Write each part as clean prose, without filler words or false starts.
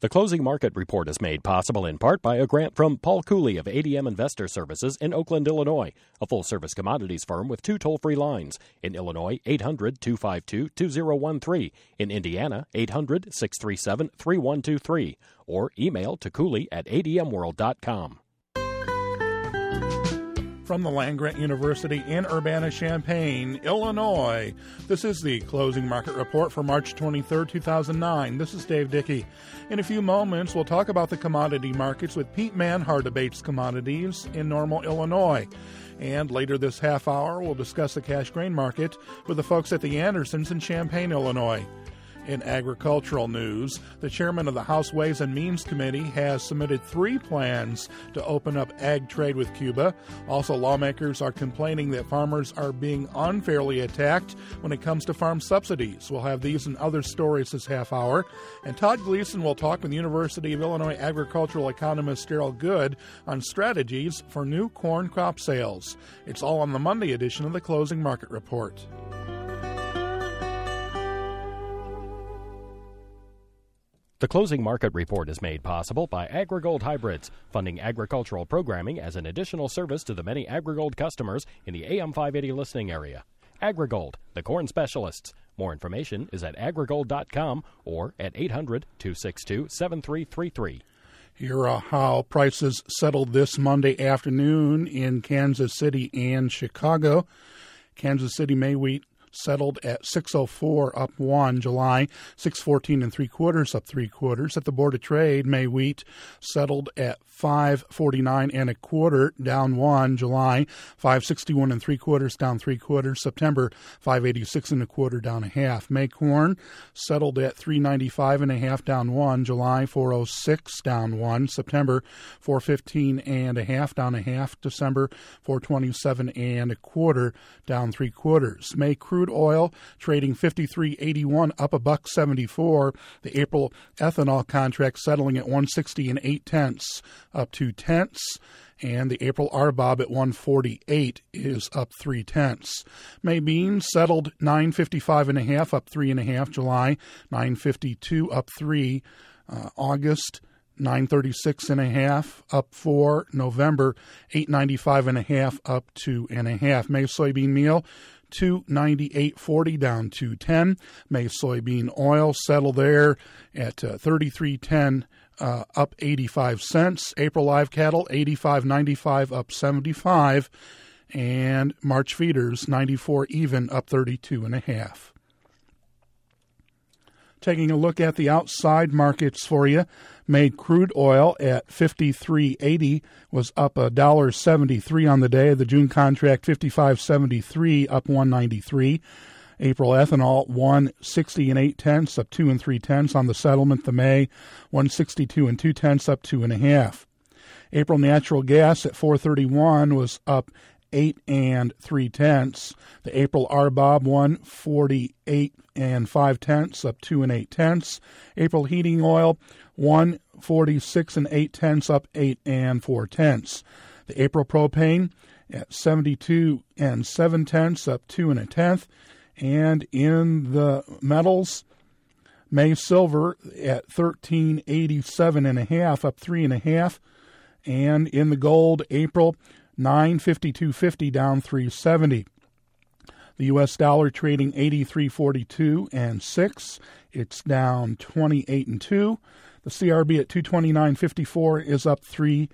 The Closing Market Report is made possible in part by a grant from Paul Cooley of ADM Investor Services in Oakland, Illinois, a full-service commodities firm with 2 toll-free lines. In Illinois, 800-252-2013. In Indiana, 800-637-3123. Or email to cooley@admworld.com. From the land-grant university in Urbana-Champaign, Illinois, this is the Closing Market Report for March 23, 2009. This is Dave Dickey. In a few moments, we'll talk about the commodity markets with Pete Manhart of Bates Commodities in Normal, Illinois. And later this half hour, we'll discuss the cash grain market with the folks at the Andersons in Champaign, Illinois. In agricultural news, the chairman of the House Ways and Means Committee has submitted 3 plans to open up ag trade with Cuba. Also, lawmakers are complaining that farmers are being unfairly attacked when it comes to farm subsidies. We'll have these and other stories this half hour. And Todd Gleason will talk with University of Illinois agricultural economist Daryl Good on strategies for new corn crop sales. It's all on the Monday edition of the Closing Market Report. The Closing Market Report is made possible by AgriGold Hybrids, funding agricultural programming as an additional service to the many AgriGold customers in the AM 580 listening area. AgriGold, the corn specialists. More information is at agrigold.com or at 800-262-7333. Here are how prices settled this Monday afternoon in Kansas City and Chicago. Kansas City May wheat settled at 604 up 1 July, 614 3/4 up 3/4. At the Board of Trade, May wheat settled at 549 1/4 down 1 July, 561 3/4 down 3/4. September 586 1/4 down 1/2. May corn settled at 395 1/2 down 1 July, 406 down 1. September 415 1/2 down 1/2. December 427 1/4 down 3/4. May crude oil trading 53.81 up $1.74. The April ethanol contract settling at 160 8/10 up 2/10, and the April RBOB at 148 is up 3/10. May beans settled 955 1/2 up 3 1/2. July 952 up 3. August 936 1/2 up 4. November 895 1/2 up 2 1/2. May soybean meal 298.40 down 210. May soybean oil settle there at 33.10 up 85 cents. April live cattle 85.95 up 75, and March feeders 94 even up 32 1/2. Taking a look at the outside markets for you, May crude oil at 53.80 was up $1.73 on the day. The June contract 55.73 up 193. April ethanol 160 8/10 up 2 3/10 on the settlement. The May 162 2/10 up 2 1/2. April natural gas at 431 was up 8 3/10. The April RBOB 148 5/10 up 2 8/10. April heating oil 146 8/10 up 8 4/10. The April propane at 72 7/10 up 2 1/10. And in the metals, May silver at 1387 1/2 up 3 1/2. And in the gold, April 952.50 down 370. The U.S. dollar trading 83.42 6. It's down 28 2. The CRB at 229.54 is up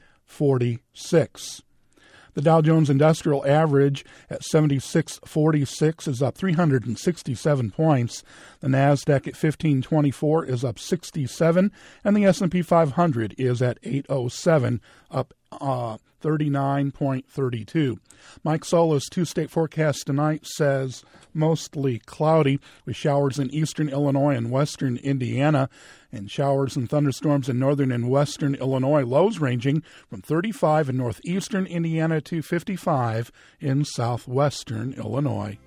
346. The Dow Jones Industrial Average at 76.46 is up 367 points. The NASDAQ at 1524 is up 67, and the S&P 500 is at 807, up 39.32. Mike Sola's two-state forecast tonight says mostly cloudy with showers in eastern Illinois and western Indiana, and showers and thunderstorms in northern and western Illinois, lows ranging from 35 in northeastern Indiana to 55 in southwestern Illinois.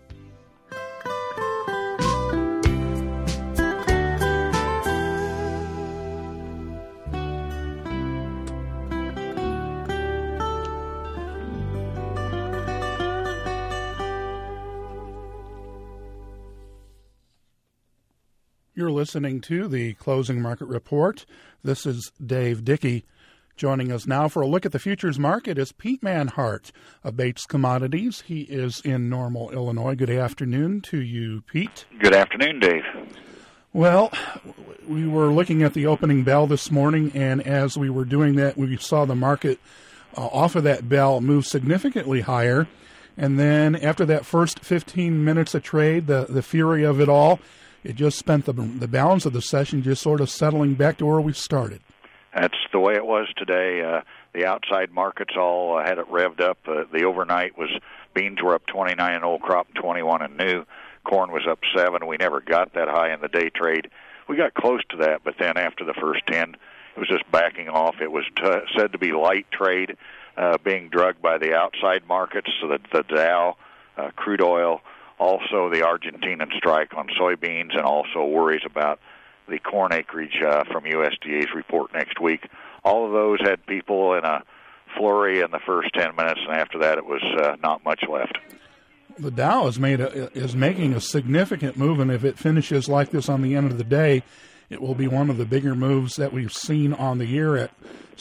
You're listening to the Closing Market Report. This is Dave Dickey. Joining us now for a look at the futures market is Pete Manhart of Bates Commodities. He is in Normal, Illinois. Good afternoon to you, Pete. Good afternoon, Dave. Well, we were looking at the opening bell this morning, and as we were doing that, we saw the market off of that bell move significantly higher. And then after that first 15 minutes of trade, the fury of it all, it just spent the balance of the session just sort of settling back to where we started. That's the way it was today. The outside markets all had it revved up. The overnight was beans were up 29 in old crop, 21 in new. Corn was up 7. We never got that high in the day trade. We got close to that, but then after the first 10, it was just backing off. It was said to be light trade, being drugged by the outside markets, so that the Dow, crude oil, also the Argentinian strike on soybeans, and also worries about the corn acreage from USDA's report next week. All of those had people in a flurry in the first 10 minutes, and after that it was not much left. The Dow is making a significant move, and if it finishes like this on the end of the day, it will be one of the bigger moves that we've seen on the year at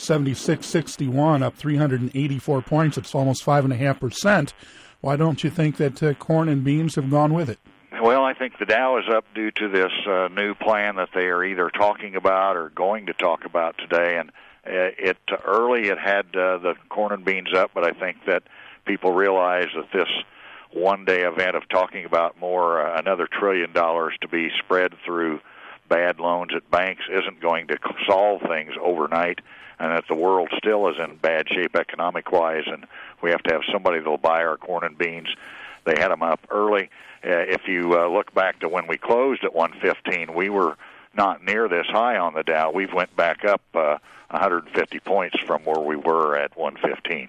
76.61, up 384 points. It's almost 5.5%. Why don't you think that corn and beans have gone with it? Well, I think the Dow is up due to this new plan that they are either talking about or going to talk about today. And early it had the corn and beans up, but I think that people realize that this one-day event of talking about another $1 trillion to be spread through bad loans at banks isn't going to solve things overnight, and that the world still is in bad shape economic-wise, and we have to have somebody that will buy our corn and beans. They had them up early. If you look back to when we closed at 115, we were not near this high on the Dow. We've went back up 150 points from where we were at 115.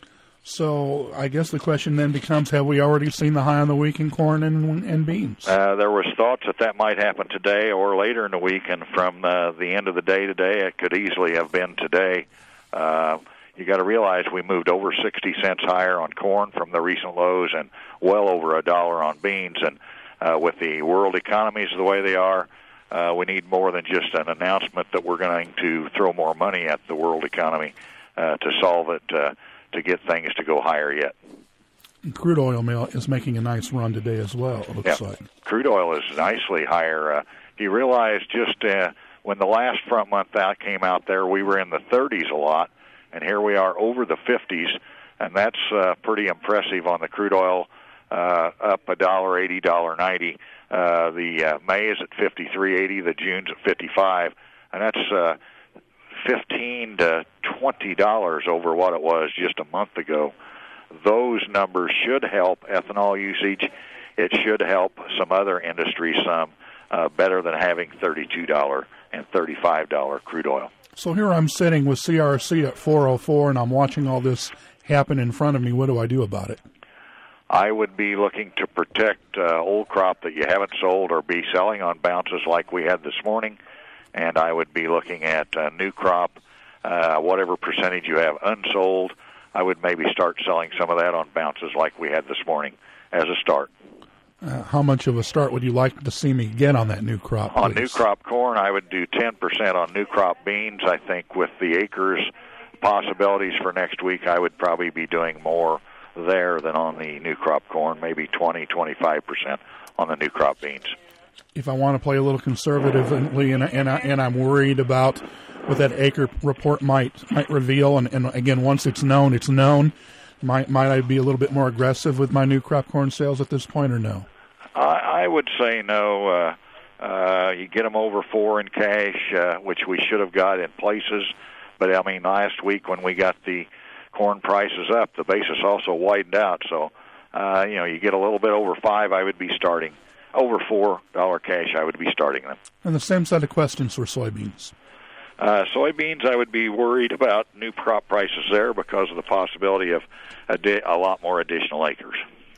So I guess the question then becomes, have we already seen the high on the week in corn and beans? There was thoughts that might happen today or later in the week, and from the end of the day today, it could easily have been today. You got to realize we moved over 60 cents higher on corn from the recent lows and well over $1 on beans. And with the world economies the way they are, we need more than just an announcement that we're going to throw more money at the world economy to solve it, to get things to go higher yet. Crude oil is making a nice run today as well, it looks like. Crude oil is nicely higher. You realize just when the last front month out came out there, we were in the 30s a lot, and here we are over the 50s, and that's pretty impressive on the crude oil, up $1.80, $1.90. The May is at $53.80, the June's at $55, and that's $15 to $20 over what it was just a month ago. Those numbers should help ethanol usage. It should help some other industries some better than having $32 and $35 crude oil. So here I'm sitting with CRC at 404, and I'm watching all this happen in front of me. What do I do about it? I would be looking to protect old crop that you haven't sold or be selling on bounces like we had this morning. And I would be looking at new crop, whatever percentage you have unsold. I would maybe start selling some of that on bounces like we had this morning as a start. How much of a start would you like to see me get on that new crop, please? On new crop corn, I would do 10% on new crop beans. I think with the acres possibilities for next week, I would probably be doing more there than on the new crop corn, maybe 20-25% on the new crop beans. If I want to play a little conservatively and I'm worried about what that acre report might reveal, and again, once it's known, it's known, might I be a little bit more aggressive with my new crop corn sales at this point, or no? I would say no. You get them over 4 in cash, which we should have got in places. But, I mean, last week when we got the corn prices up, the basis also widened out. So, you get a little bit over 5, I would be starting. Over $4 cash, I would be starting them. And the same set of questions for soybeans. Soybeans, I would be worried about new crop prices there because of the possibility of a lot more additional acres.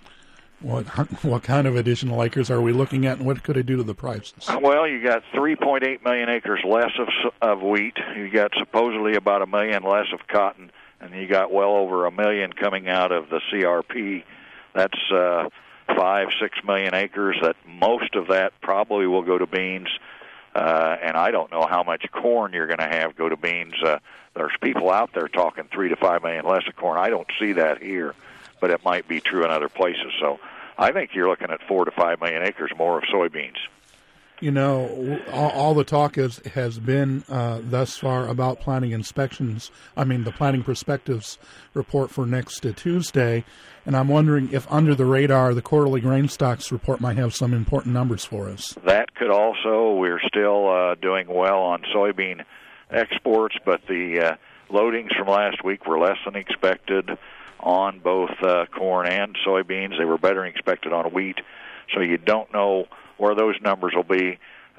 What kind of additional acres are we looking at, and what could it do to the prices? Well, you got 3.8 million acres less of wheat. You got supposedly about 1 million less of cotton, and you got well over 1 million coming out of the CRP. That's 5-6 million acres. That most of that probably will go to beans. and I don't know how much corn you're going to have go to beans. There's people out there talking 3 to 5 million less of corn. I don't see that here, but it might be true in other places. So I think you're looking at 4 to 5 million acres more of soybeans. You know, all the talk has been thus far about planting inspections. I mean, the Planting Perspectives report for next Tuesday. And I'm wondering if under the radar, the quarterly grain stocks report might have some important numbers for us. That could also. We're still doing well on soybean exports, but the loadings from last week were less than expected on both corn and soybeans. They were better than expected on wheat. So you don't know where those numbers will be,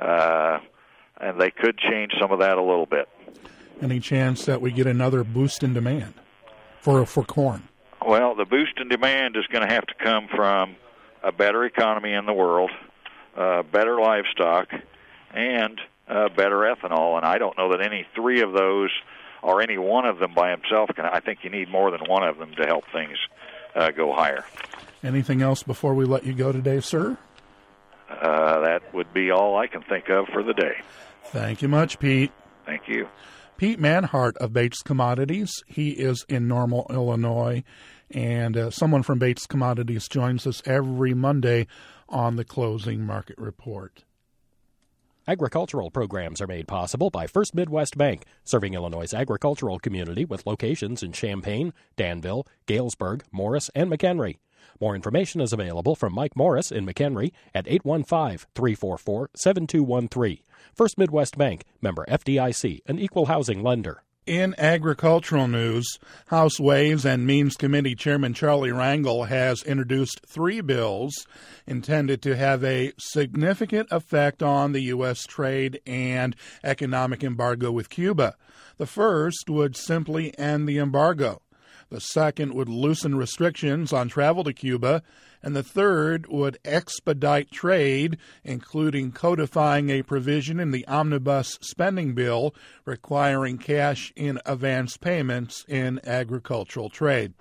and they could change some of that a little bit. Any chance that we get another boost in demand for corn? Well, the boost in demand is going to have to come from a better economy in the world, better livestock, and better ethanol. And I don't know that any three of those or any one of them by himself can. I think you need more than one of them to help things go higher. Anything else before we let you go today, sir? That would be all I can think of for the day. Thank you much, Pete. Thank you. Pete Manhart of Bates Commodities. He is in Normal, Illinois, and someone from Bates Commodities joins us every Monday on the Closing Market Report. Agricultural programs are made possible by First Midwest Bank, serving Illinois' agricultural community with locations in Champaign, Danville, Galesburg, Morris, and McHenry. More information is available from Mike Morris in McHenry at 815-344-7213. First Midwest Bank, member FDIC, an equal housing lender. In agricultural news, House Ways and Means Committee Chairman Charlie Rangel has introduced 3 bills intended to have a significant effect on the U.S. trade and economic embargo with Cuba. The first would simply end the embargo. The second would loosen restrictions on travel to Cuba, and the third would expedite trade, including codifying a provision in the omnibus spending bill requiring cash in advance payments in agricultural trade.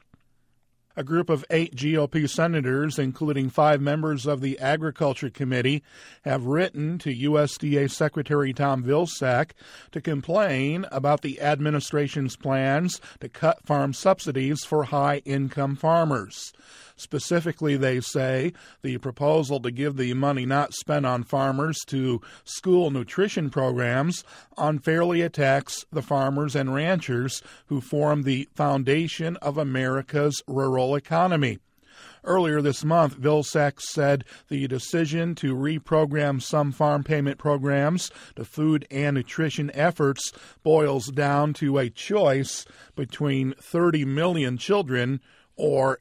A group of 8 GOP senators, including 5 members of the Agriculture Committee, have written to USDA Secretary Tom Vilsack to complain about the administration's plans to cut farm subsidies for high-income farmers. Specifically, they say the proposal to give the money not spent on farmers to school nutrition programs unfairly attacks the farmers and ranchers who form the foundation of America's rural economy. Earlier this month, Vilsack said the decision to reprogram some farm payment programs to food and nutrition efforts boils down to a choice between 30 million children or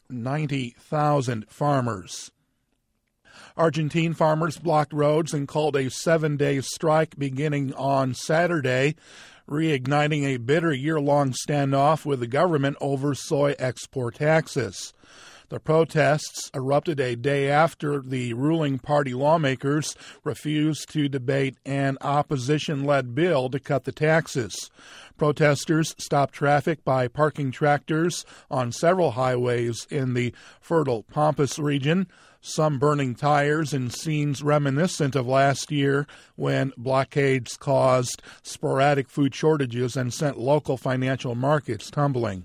90,000 farmers. Argentine farmers blocked roads and called a 7-day strike beginning on Saturday, reigniting a bitter year-long standoff with the government over soy export taxes. The protests erupted a day after the ruling party lawmakers refused to debate an opposition-led bill to cut the taxes. Protesters stopped traffic by parking tractors on several highways in the fertile Pampas region, some burning tires in scenes reminiscent of last year when blockades caused sporadic food shortages and sent local financial markets tumbling.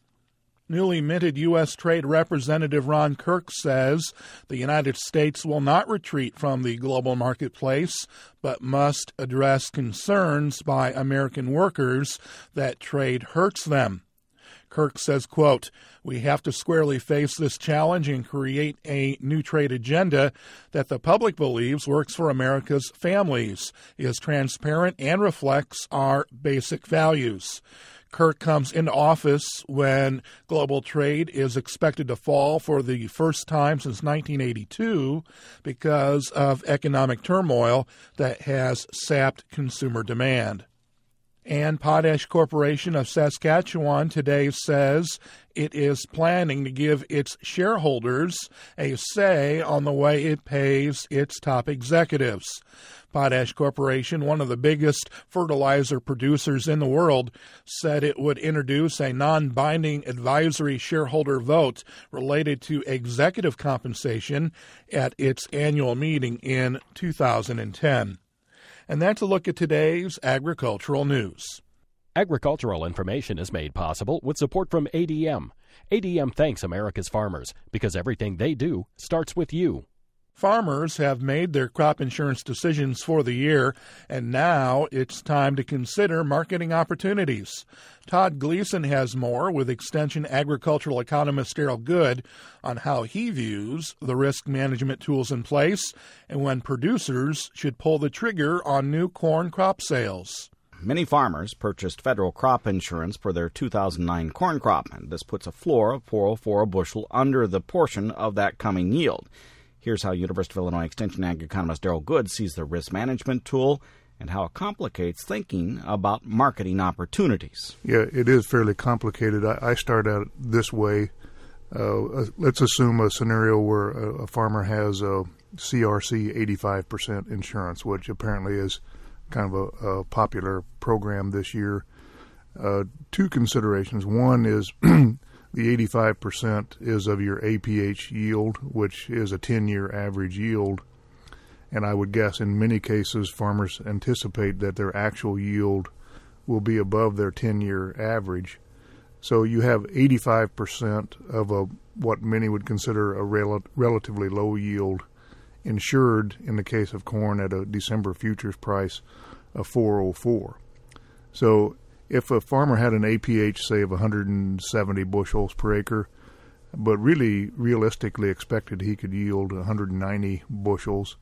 Newly minted U.S. Trade Representative Ron Kirk says the United States will not retreat from the global marketplace, but must address concerns by American workers that trade hurts them. Kirk says, quote, "We have to squarely face this challenge and create a new trade agenda that the public believes works for America's families, is transparent, and reflects our basic values." Kirk comes into office when global trade is expected to fall for the first time since 1982 because of economic turmoil that has sapped consumer demand. And Potash Corporation of Saskatchewan today says it is planning to give its shareholders a say on the way it pays its top executives. Potash Corporation, one of the biggest fertilizer producers in the world, said it would introduce a non-binding advisory shareholder vote related to executive compensation at its annual meeting in 2010. And that's a look at today's agricultural news. Agricultural information is made possible with support from ADM. ADM thanks America's farmers because everything they do starts with you. Farmers have made their crop insurance decisions for the year, and now it's time to consider marketing opportunities. Todd Gleason has more with Extension agricultural economist Daryl Good on how he views the risk management tools in place and when producers should pull the trigger on new corn crop sales. Many farmers purchased federal crop insurance for their 2009 corn crop, and this puts a floor of $4.04 a bushel under the portion of that coming yield. Here's how University of Illinois Extension ag economist Daryl Good sees the risk management tool and how it complicates thinking about marketing opportunities. Yeah, it is fairly complicated. I start out this way. Let's assume a scenario where a farmer has a CRC 85% insurance, which apparently is kind of a popular program this year. Two considerations. One is the 85% is of your APH yield, which is a 10-year average yield. And I would guess in many cases farmers anticipate that their actual yield will be above their 10-year average. So you have 85% of what many would consider a relatively low yield insured in the case of corn at a December futures price of $4.04. So if a farmer had an APH, say, of 170 bushels per acre, but really realistically expected he could yield 190 bushels,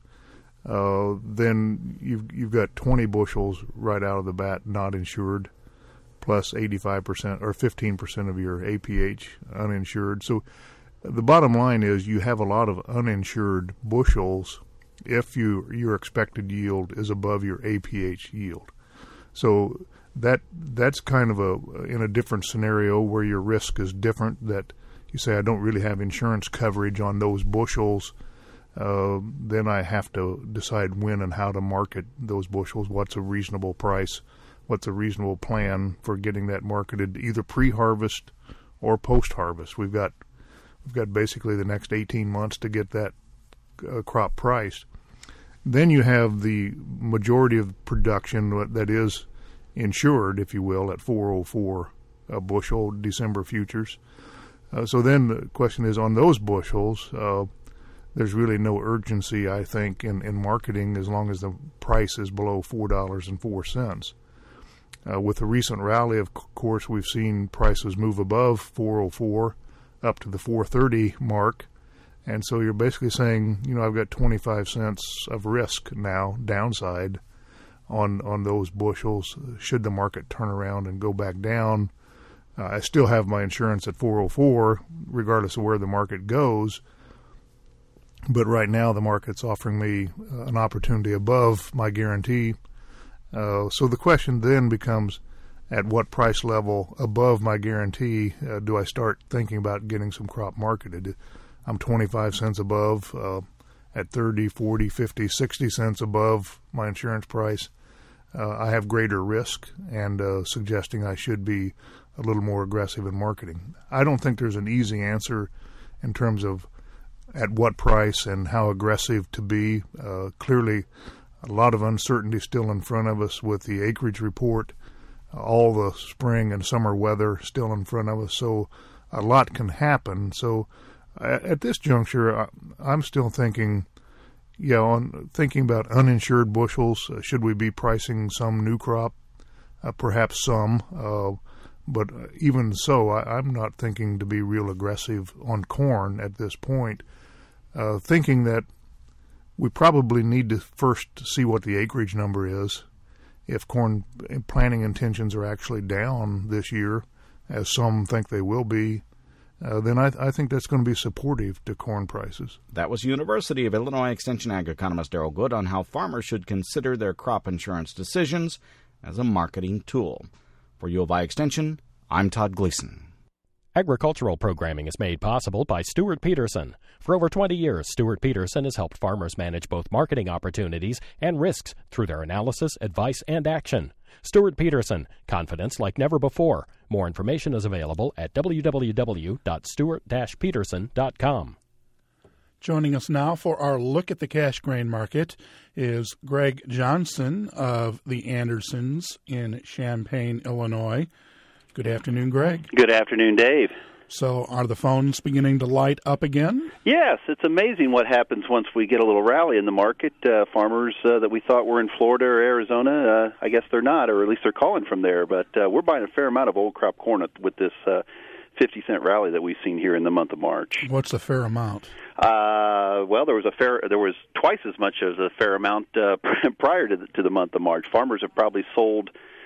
then you've got 20 bushels right out of the bat not insured, plus 85% or 15% of your APH uninsured. So the bottom line is you have a lot of uninsured bushels if your expected yield is above your APH yield. So that's kind of in a different scenario where your risk is different, that you say, I don't really have insurance coverage on those bushels. Then I have to decide when and how to market those bushels. What's a reasonable price? What's a reasonable plan for getting that marketed either pre-harvest or post-harvest? We've got basically the next 18 months to get that crop priced. Then you have the majority of production that is insured, if you will, at $4.04 a bushel December futures. So then the question is, on those bushels, there's really no urgency, I think, in marketing as long as the price is below $4.04. With the recent rally, of course, we've seen prices move above $4.04 up to the $4.30 mark. And so you're basically saying, I've got 25 cents of risk now, downside, on those bushels. Should the market turn around and go back down, I still have my insurance at $4.04, regardless of where the market goes. But right now the market's offering me an opportunity above my guarantee. So the question then becomes, at what price level above my guarantee do I start thinking about getting some crop marketed? I'm 25 cents above, at 30, 40, 50, 60 cents above my insurance price. I have greater risk and suggesting I should be a little more aggressive in marketing. I don't think there's an easy answer in terms of at what price and how aggressive to be. Clearly, a lot of uncertainty still in front of us with the acreage report, all the spring and summer weather still in front of us, so a lot can happen. So at this juncture, I'm still thinking, thinking about uninsured bushels. Should we be pricing some new crop? Perhaps some, but even so, I'm not thinking to be real aggressive on corn at this point, thinking that we probably need to first see what the acreage number is. If corn planting intentions are actually down this year, as some think they will be, then I think that's going to be supportive to corn prices. That was University of Illinois Extension ag economist Daryl Good on how farmers should consider their crop insurance decisions as a marketing tool. For U of I Extension, I'm Todd Gleason. Agricultural programming is made possible by Stuart Peterson. For over 20 years, Stuart Peterson has helped farmers manage both marketing opportunities and risks through their analysis, advice, and action. Stuart Peterson, confidence like never before. More information is available at www.stuart-peterson.com. Joining us now for our look at the cash grain market is Greg Johnson of the Andersons in Champaign, Illinois. Good afternoon, Greg. Good afternoon, Dave. So are the phones beginning to light up again? Yes, it's amazing what happens once we get a little rally in the market. Farmers that we thought were in Florida or Arizona, I guess they're not, or at least they're calling from there. But we're buying a fair amount of old crop corn with this 50-cent rally that we've seen here in the month of March. What's a fair amount? Well, there was twice as much as a fair amount prior to the month of March. Farmers have probably sold.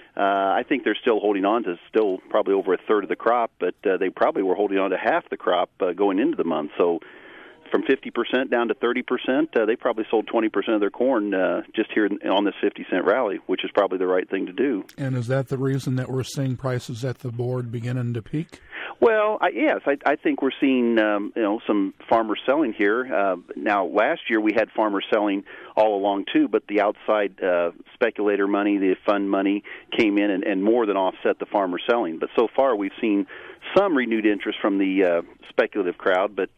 I think they're still holding on to still probably over a third of the crop, but they probably were holding on to half the crop going into the month. So from 50% down to 30%, they probably sold 20% of their corn just here on this 50-cent rally, which is probably the right thing to do. And is that the reason that we're seeing prices at the board beginning to peak? Well, yes, I think we're seeing some farmers selling here. Now, last year we had farmers selling all along too, but the outside speculator money, the fund money, came in and more than offset the farmer selling. But so far we've seen some renewed interest from the speculative crowd, but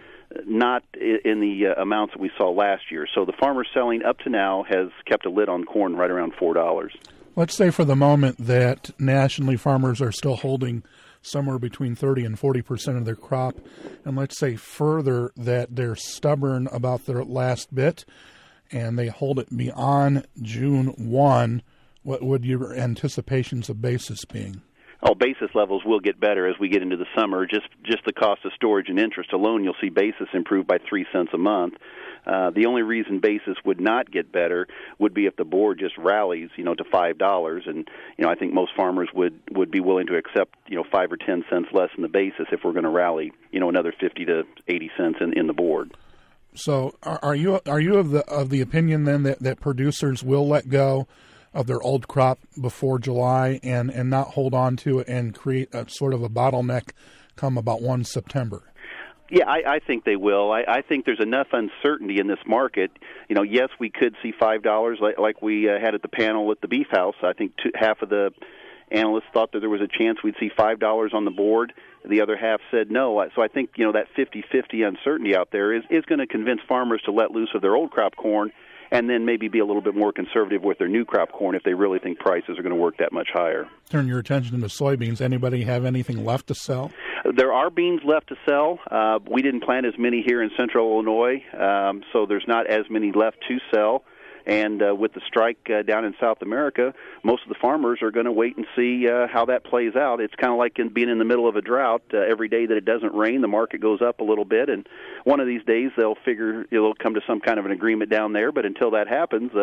not in the amounts that we saw last year. So the farmer selling up to now has kept a lid on corn right around $4. Let's say for the moment that nationally farmers are still holding somewhere between 30 and 40% of their crop, and let's say further that they're stubborn about their last bit and they hold it beyond June 1, what would your anticipations of basis being? Oh, basis levels will get better as we get into the summer. Just the cost of storage and interest alone, you'll see basis improve by 3 cents a month. The only reason basis would not get better would be if the board just rallies, to $5, and I think most farmers would be willing to accept 5 or 10 cents less in the basis if we're going to rally, another 50 to 80 cents in the board. So, are you of the opinion then that producers will let go of their old crop before July and not hold on to it and create a sort of a bottleneck come about 1 September? Yeah, I think they will. I think there's enough uncertainty in this market. Yes, we could see $5 like we had at the panel at the Beef House. I think half of the analysts thought that there was a chance we'd see $5 on the board. The other half said no. So I think that 50-50 uncertainty out there is going to convince farmers to let loose of their old crop corn and then maybe be a little bit more conservative with their new crop corn if they really think prices are going to work that much higher. Turn your attention to soybeans. Anybody have anything left to sell? There are beans left to sell. We didn't plant as many here in central Illinois, so there's not as many left to sell. And with the strike down in South America, most of the farmers are going to wait and see how that plays out. It's kind of like being in the middle of a drought. Every day that it doesn't rain, the market goes up a little bit. And one of these days, they'll figure it'll come to some kind of an agreement down there. But until that happens,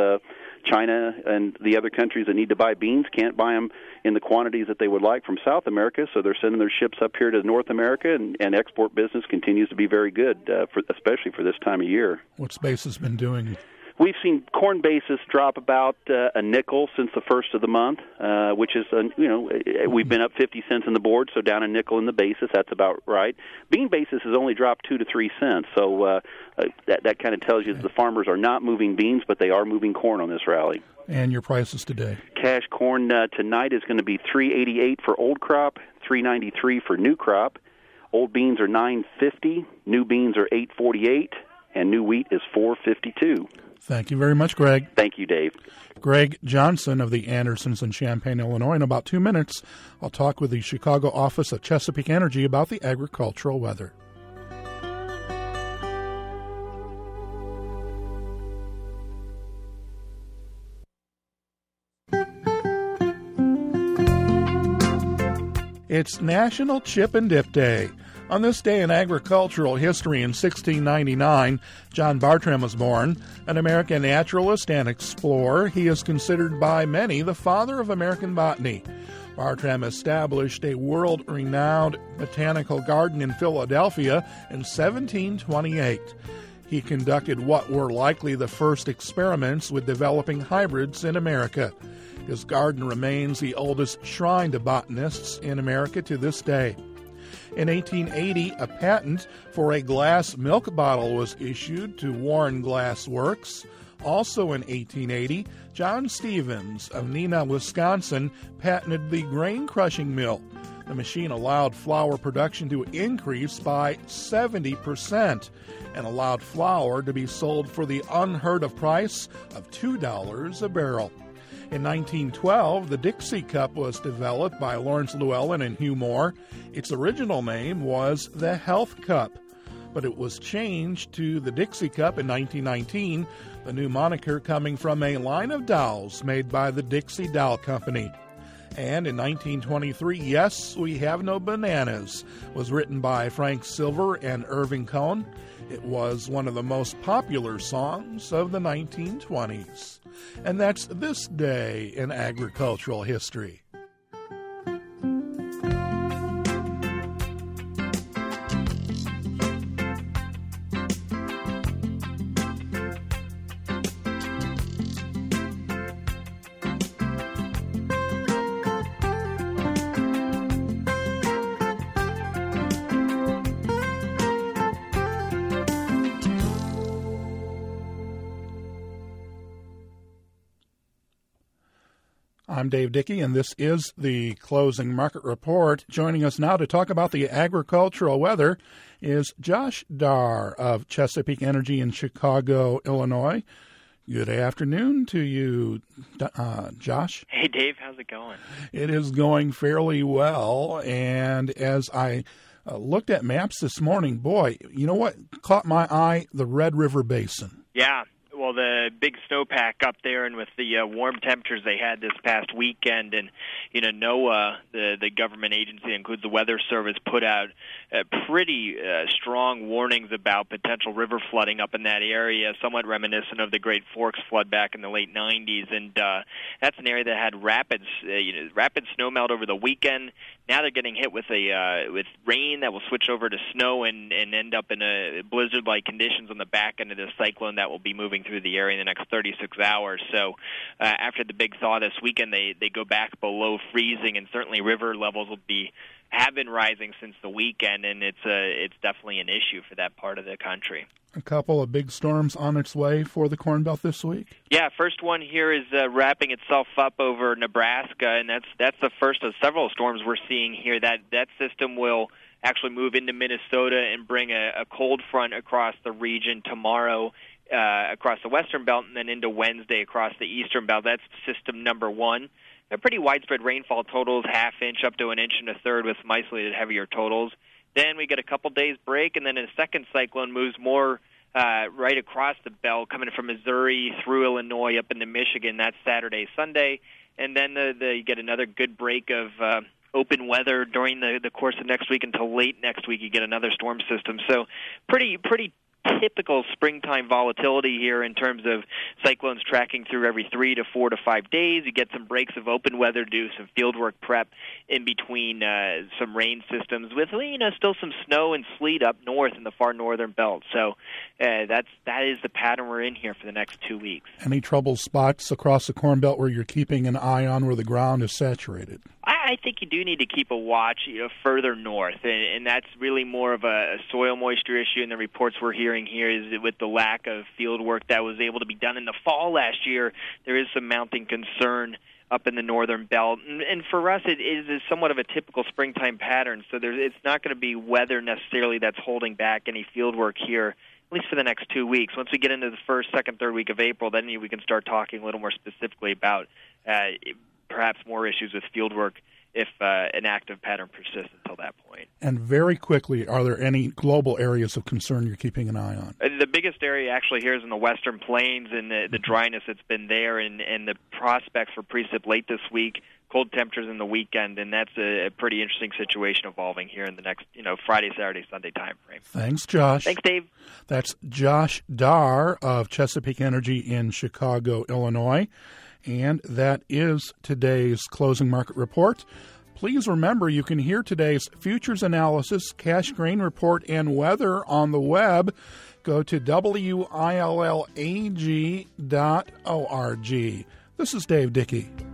China and the other countries that need to buy beans can't buy them in the quantities that they would like from South America. So they're sending their ships up here to North America, and export business continues to be very good, especially for this time of year. What's basis been doing? We've seen corn basis drop about a nickel since the first of the month, which is, we've been up 50 cents in the board, so down a nickel in the basis. That's about right. Bean basis has only dropped 2 to 3 cents, so that kind of tells you that the farmers are not moving beans, but they are moving corn on this rally. And your prices today? Cash corn tonight is going to be $3.88 for old crop, $3.93 for new crop. Old beans are $9.50, new beans are $8.48, and new wheat is $4.52. Thank you very much, Greg. Thank you, Dave. Greg Johnson of the Andersons in Champaign, Illinois. In about 2 minutes, I'll talk with the Chicago office of Chesapeake Energy about the agricultural weather. It's National Chip and Dip Day. On this day in agricultural history in 1699, John Bartram was born, an American naturalist and explorer. He is considered by many the father of American botany. Bartram established a world-renowned botanical garden in Philadelphia in 1728. He conducted what were likely the first experiments with developing hybrids in America. His garden remains the oldest shrine to botanists in America to this day. In 1880, a patent for a glass milk bottle was issued to Warren Glass Works. Also in 1880, John Stevens of Neenah, Wisconsin, patented the grain crushing mill. The machine allowed flour production to increase by 70% and allowed flour to be sold for the unheard-of price of $2 a barrel. In 1912, the Dixie Cup was developed by Lawrence Llewellyn and Hugh Moore. Its original name was the Health Cup, but it was changed to the Dixie Cup in 1919, the new moniker coming from a line of dowels made by the Dixie Dowell Company. And in 1923, Yes, We Have No Bananas was written by Frank Silver and Irving Cohn. It was one of the most popular songs of the 1920s. And that's this day in agricultural history. I'm Dave Dickey, and this is the Closing Market Report. Joining us now to talk about the agricultural weather is Josh Darr of Chesapeake Energy in Chicago, Illinois. Good afternoon to you, Josh. Hey, Dave. How's it going? It is going fairly well, and as I looked at maps this morning, boy, you know what caught my eye? The Red River Basin. Yeah. Well, the big snowpack up there, and with the warm temperatures they had this past weekend, and NOAA, the government agency that includes the Weather Service, put out pretty strong warnings about potential river flooding up in that area, somewhat reminiscent of the Great Forks flood back in the late 90s. And that's an area that had rapid snowmelt over the weekend. Now they're getting hit with rain that will switch over to snow and end up in a blizzard-like conditions on the back end of this cyclone that will be moving through the area in the next 36 hours. So after the big thaw this weekend, they go back below freezing, and certainly river levels have been rising since the weekend, and it's definitely an issue for that part of the country. A couple of big storms on its way for the Corn Belt this week? Yeah, first one here is wrapping itself up over Nebraska, and that's the first of several storms we're seeing here. That system will actually move into Minnesota and bring a cold front across the region tomorrow, across the western belt, and then into Wednesday across the eastern belt. That's system number one. They're pretty widespread rainfall totals, half inch up to an inch and a third with some isolated heavier totals. Then we get a couple days break, and then a second cyclone moves more right across the belt, coming from Missouri through Illinois up into Michigan. That's Saturday, Sunday. And then you get another good break of open weather during the course of next week until late next week. You get another storm system. So pretty typical springtime volatility here in terms of cyclones tracking through every 3 to 4 to 5 days. You get some breaks of open weather, do some fieldwork prep in between some rain systems with still some snow and sleet up north in the far northern belt. So that is the pattern we're in here for the next 2 weeks. Any trouble spots across the Corn Belt where you're keeping an eye on where the ground is saturated? I think you do need to keep a watch further north, and that's really more of a soil moisture issue. And the reports we're hearing here is with the lack of field work that was able to be done in the fall last year, there is some mounting concern up in the northern belt. And for us, it is somewhat of a typical springtime pattern, so it's not going to be weather necessarily that's holding back any field work here, at least for the next 2 weeks. Once we get into the first, second, third week of April, then we can start talking a little more specifically about perhaps more issues with field work if an active pattern persists until that point. And very quickly, are there any global areas of concern you're keeping an eye on? The biggest area actually here is in the Western Plains and the dryness that's been there and the prospects for precip late this week, cold temperatures in the weekend, and that's a pretty interesting situation evolving here in the next Friday, Saturday, Sunday time frame. Thanks, Josh. Thanks, Dave. That's Josh Darr of Chesapeake Energy in Chicago, Illinois. And that is today's Closing Market Report. Please remember you can hear today's futures analysis, cash grain report, and weather on the web. Go to WILLAG.org. This is Dave Dickey.